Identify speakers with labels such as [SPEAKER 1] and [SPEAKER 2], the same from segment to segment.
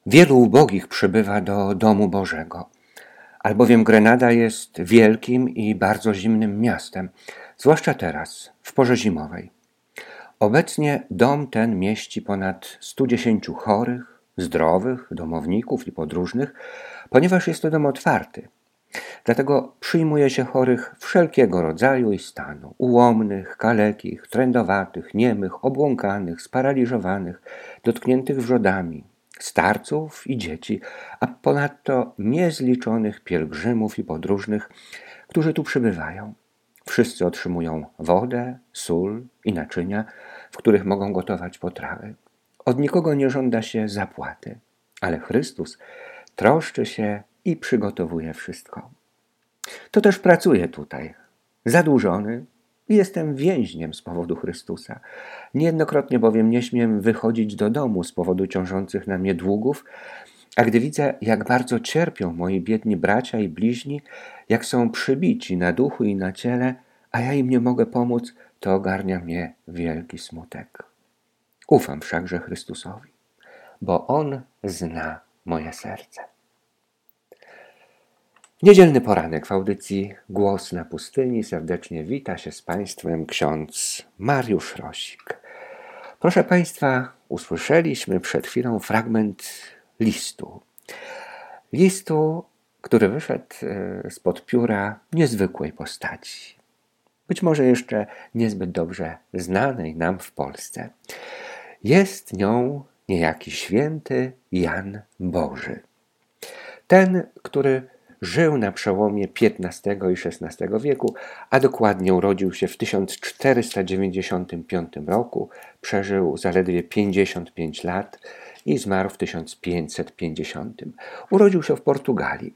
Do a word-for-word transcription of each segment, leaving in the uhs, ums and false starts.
[SPEAKER 1] Wielu ubogich przybywa do domu Bożego, albowiem Grenada jest wielkim i bardzo zimnym miastem, zwłaszcza teraz, w porze zimowej. Obecnie dom ten mieści ponad stu dziesięciu chorych, zdrowych, domowników i podróżnych, ponieważ jest to dom otwarty. Dlatego przyjmuje się chorych wszelkiego rodzaju i stanu, ułomnych, kalekich, trędowatych, niemych, obłąkanych, sparaliżowanych, dotkniętych wrzodami, starców i dzieci, a ponadto niezliczonych pielgrzymów i podróżnych, którzy tu przybywają. Wszyscy otrzymują wodę, sól i naczynia, w których mogą gotować potrawy. Od nikogo nie żąda się zapłaty, ale Chrystus troszczy się i przygotowuje wszystko. To też pracuję tutaj, zadłużony i jestem więźniem z powodu Chrystusa. Niejednokrotnie bowiem nie śmiem wychodzić do domu z powodu ciążących na mnie długów, a gdy widzę, jak bardzo cierpią moi biedni bracia i bliźni, jak są przybici na duchu i na ciele, a ja im nie mogę pomóc, to ogarnia mnie wielki smutek. Ufam wszakże Chrystusowi, bo On zna moje serce. Niedzielny poranek w audycji Głos na pustyni. Serdecznie wita się z Państwem ksiądz Mariusz Rosik. Proszę Państwa, usłyszeliśmy przed chwilą fragment listu. Listu, który wyszedł spod pióra niezwykłej postaci. Być może jeszcze niezbyt dobrze znanej nam w Polsce. Jest nią niejaki święty Jan Boży. Ten, który żył na przełomie piętnastego i szesnastego wieku, a dokładnie urodził się w tysiąc czterysta dziewięćdziesiątym piątym roku, przeżył zaledwie pięćdziesiąt pięć lat i zmarł w tysiąc pięćset pięćdziesiątym. Urodził się w Portugalii.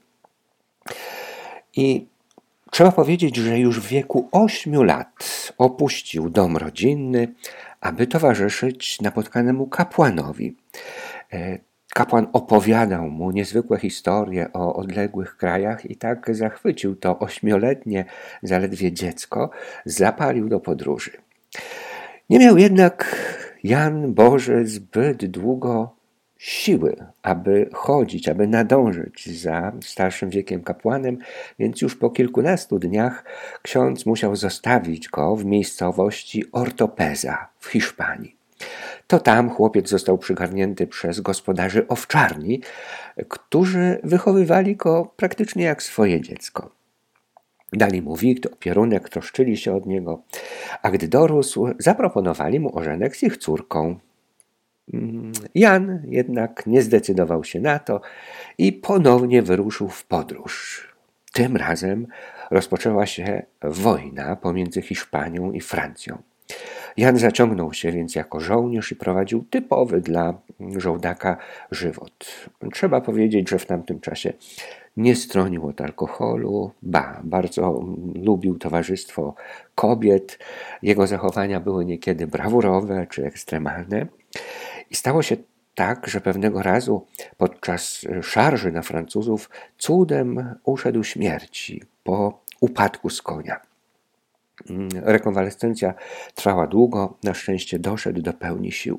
[SPEAKER 1] I trzeba powiedzieć, że już w wieku ośmiu lat opuścił dom rodzinny, aby towarzyszyć napotkanemu kapłanowi. Kapłan opowiadał mu niezwykłe historie o odległych krajach i tak zachwycił to ośmioletnie zaledwie dziecko, zapalił do podróży. Nie miał jednak Jan Boży zbyt długo siły, aby chodzić, aby nadążyć za starszym wiekiem kapłanem, więc już po kilkunastu dniach ksiądz musiał zostawić go w miejscowości Ortopeza w Hiszpanii. To tam chłopiec został przygarnięty przez gospodarzy owczarni, którzy wychowywali go praktycznie jak swoje dziecko. Dali mu wikt, opierunek, troszczyli się od niego, a gdy dorósł, zaproponowali mu ożenek z ich córką. Jan jednak nie zdecydował się na to i ponownie wyruszył w podróż. Tym razem rozpoczęła się wojna pomiędzy Hiszpanią i Francją. Jan zaciągnął się więc jako żołnierz i prowadził typowy dla żołdaka żywot. Trzeba powiedzieć, że w tamtym czasie nie stronił od alkoholu, ba, bardzo lubił towarzystwo kobiet. Jego zachowania były niekiedy brawurowe czy ekstremalne. I stało się tak, że pewnego razu podczas szarży na Francuzów cudem uszedł śmierci po upadku z konia. Rekonwalescencja trwała długo, na szczęście doszedł do pełni sił.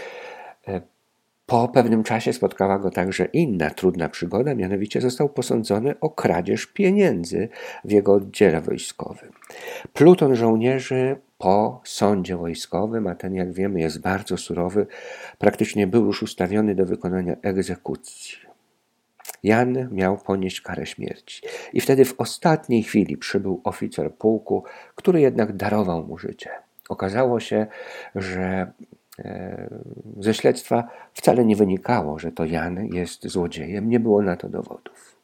[SPEAKER 1] Po pewnym czasie spotkała go także inna trudna przygoda, mianowicie został posądzony o kradzież pieniędzy w jego oddziale wojskowym. Pluton żołnierzy po sądzie wojskowym, a ten, jak wiemy, jest bardzo surowy, praktycznie był już ustawiony do wykonania egzekucji. Jan miał ponieść karę śmierci i wtedy w ostatniej chwili przybył oficer pułku, który jednak darował mu życie. Okazało się, że ze śledztwa wcale nie wynikało, że to Jan jest złodziejem, nie było na to dowodów.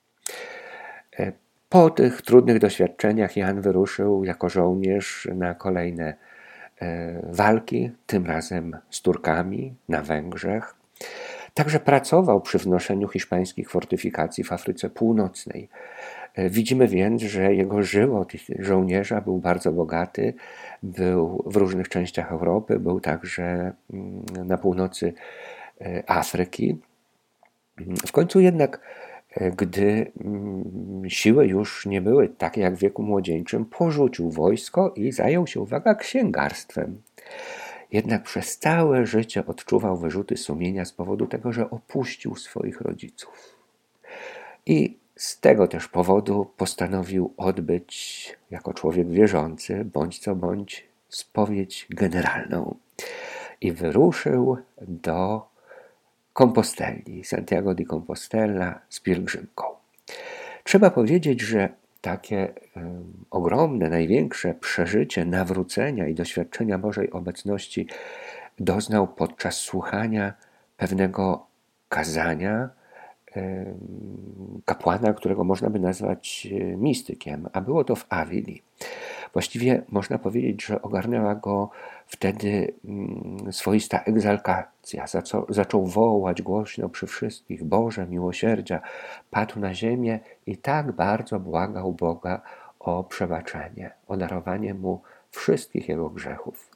[SPEAKER 1] Po tych trudnych doświadczeniach Jan wyruszył jako żołnierz na kolejne walki, tym razem z Turkami na Węgrzech. Także pracował przy wznoszeniu hiszpańskich fortyfikacji w Afryce Północnej. Widzimy więc, że jego żywot żołnierza był bardzo bogaty, był w różnych częściach Europy, był także na północy Afryki. W końcu jednak, gdy siły już nie były takie jak w wieku młodzieńczym, porzucił wojsko i zajął się, uwaga, księgarstwem. jednak przez całe życie odczuwał wyrzuty sumienia z powodu tego, że opuścił swoich rodziców. I z tego też powodu postanowił odbyć jako człowiek wierzący, bądź co bądź, spowiedź generalną. I wyruszył do Komposteli, Santiago de Compostela z pielgrzymką. Trzeba powiedzieć, że takie um, ogromne, największe przeżycie nawrócenia i doświadczenia Bożej obecności doznał podczas słuchania pewnego kazania um, kapłana, którego można by nazwać mistykiem, a było to w Awili. Właściwie można powiedzieć, że ogarnęła go wtedy um, swoista egzaltacja. Zaczął, zaczął wołać głośno przy wszystkich: Boże miłosierdzia, padł na ziemię i tak bardzo błagał Boga o przebaczenie, o darowanie mu wszystkich jego grzechów.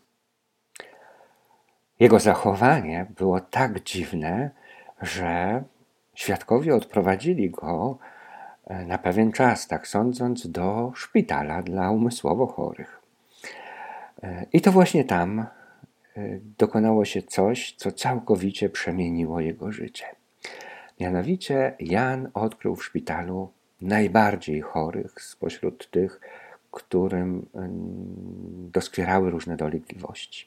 [SPEAKER 1] Jego zachowanie było tak dziwne, że świadkowie odprowadzili go na pewien czas, tak sądząc, do szpitala dla umysłowo chorych. I to właśnie tam dokonało się coś, co całkowicie przemieniło jego życie. Mianowicie Jan odkrył w szpitalu najbardziej chorych spośród tych, którym doskwierały różne dolegliwości.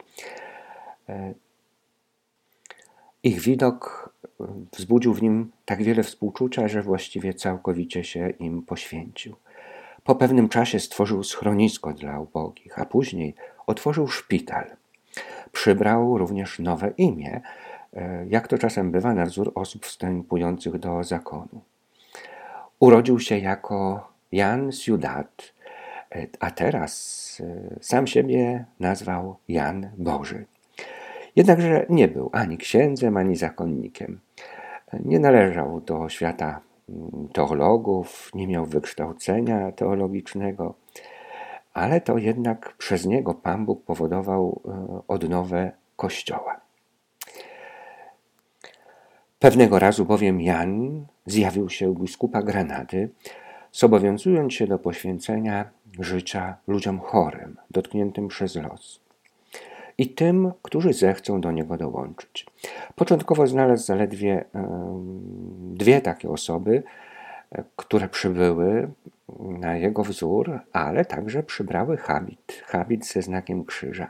[SPEAKER 1] Ich widok wzbudził w nim tak wiele współczucia, że właściwie całkowicie się im poświęcił. Po pewnym czasie stworzył schronisko dla ubogich, a później otworzył szpital. Przybrał również nowe imię, jak to czasem bywa na wzór osób wstępujących do zakonu. Urodził się jako Jan Ciudad, a teraz sam siebie nazwał Jan Boży. Jednakże nie był ani księdzem, ani zakonnikiem. Nie należał do świata teologów, nie miał wykształcenia teologicznego, ale to jednak przez niego Pan Bóg powodował odnowę Kościoła. Pewnego razu bowiem Jan zjawił się u biskupa Granady, zobowiązując się do poświęcenia życia ludziom chorym, dotkniętym przez los i tym, którzy zechcą do niego dołączyć. Początkowo znalazł zaledwie dwie takie osoby, które przybyły na jego wzór, ale także przybrały habit, habit ze znakiem krzyża.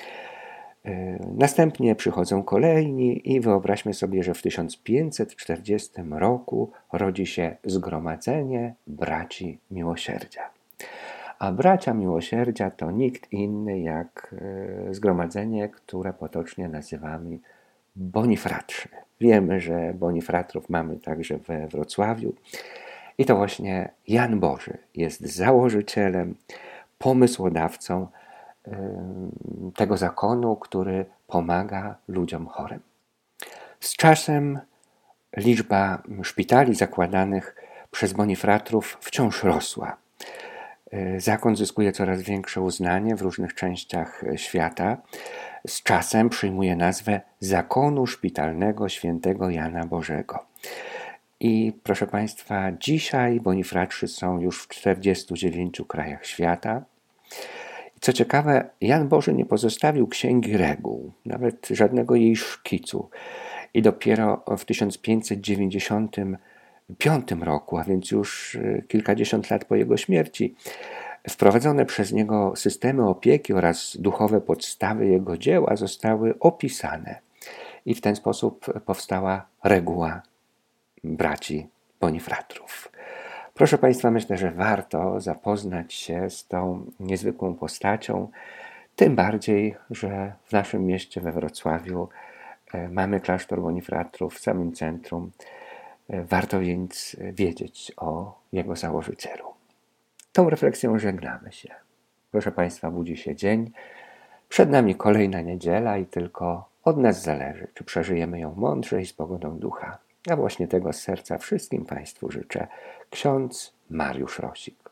[SPEAKER 1] Następnie przychodzą kolejni i wyobraźmy sobie, że w tysiąc pięćset czterdziestym roku rodzi się Zgromadzenie Braci Miłosierdzia. A Bracia Miłosierdzia to nikt inny jak zgromadzenie, które potocznie nazywamy Bonifratrzy. Wiemy, że Bonifratrów mamy także we Wrocławiu. I to właśnie Jan Boży jest założycielem, pomysłodawcą tego zakonu, który pomaga ludziom chorym. Z czasem liczba szpitali zakładanych przez Bonifratrów wciąż rosła. Zakon zyskuje coraz większe uznanie w różnych częściach świata. Z czasem przyjmuje nazwę Zakonu Szpitalnego Świętego Jana Bożego. I proszę Państwa, dzisiaj Bonifratrzy są już w czterdziestu dziewięciu krajach świata. Co ciekawe, Jan Boży nie pozostawił księgi reguł, nawet żadnego jej szkicu. I dopiero w tysiąc pięćset dziewięćdziesiątym piątym roku, a więc już kilkadziesiąt lat po jego śmierci, wprowadzone przez niego systemy opieki oraz duchowe podstawy jego dzieła zostały opisane. I w ten sposób powstała reguła braci Bonifratrów. Proszę Państwa, myślę, że warto zapoznać się z tą niezwykłą postacią, tym bardziej, że w naszym mieście, we Wrocławiu, mamy klasztor Bonifratrów w samym centrum. Warto więc wiedzieć o jego założycielu. Tą refleksją żegnamy się. Proszę Państwa, budzi się dzień. Przed nami kolejna niedziela i tylko od nas zależy, czy przeżyjemy ją mądrze i z pogodą ducha. A właśnie tego z serca wszystkim Państwu życzę ksiądz Mariusz Rosik.